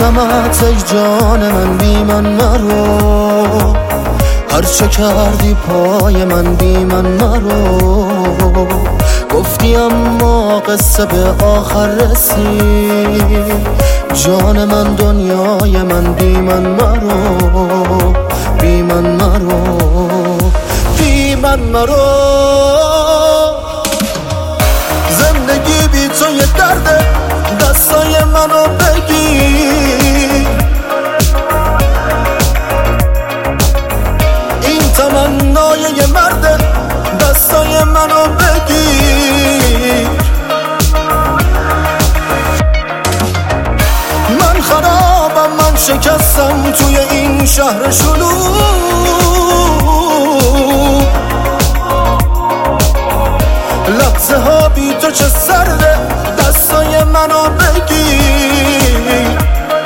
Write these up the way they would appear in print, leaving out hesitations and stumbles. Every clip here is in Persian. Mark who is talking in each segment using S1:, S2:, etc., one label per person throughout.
S1: ببینمت ای جان من، بی من مرو. هرچه کردی پای من، بی من مرو. گفتی اما قصه به آخر رسید. جان من، دنیای من، بی من مرو. بی من مرو، بی من مرو. زندگی بی تو یه درده، دستای منو بگیر. این تمنای یه مرده، دستای منو بگیر. من خرابم، من شکستم توی این شهر شلوغ. لحظه ها بی تو چه سرده، دستای منو بگیر.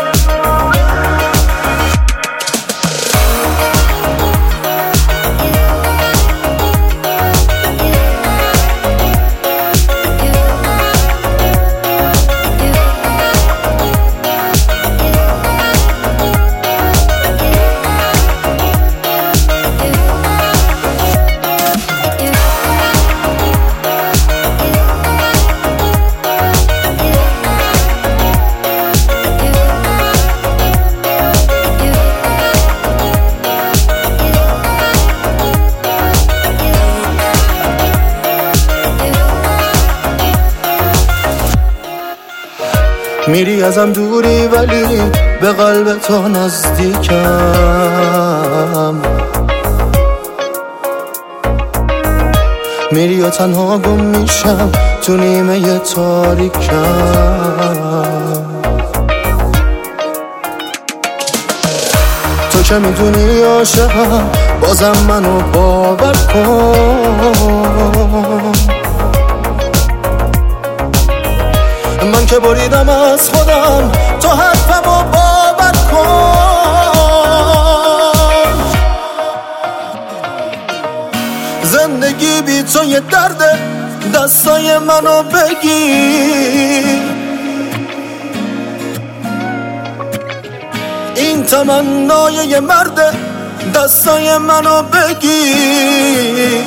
S1: میری ازم دوری ولی به قلب تو نزدیکم. میری و تنها گم میشم تو نیمه تاریکم. تو که میدونی عاشقم، بازم منو باور کن. من که بریدم از خودم، تو حرفمو باور کن. زندگی بی تو یه درده، دستای منو بگیر. این تمنای یه مرده، دستای منو بگیر.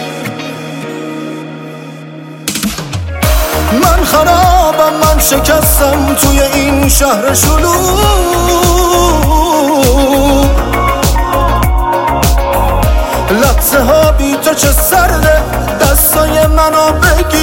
S1: من خرابم، من شکستم توی این شهر شلوغ. لحظه ها بی تو چه سرده، دستای منو بگیر.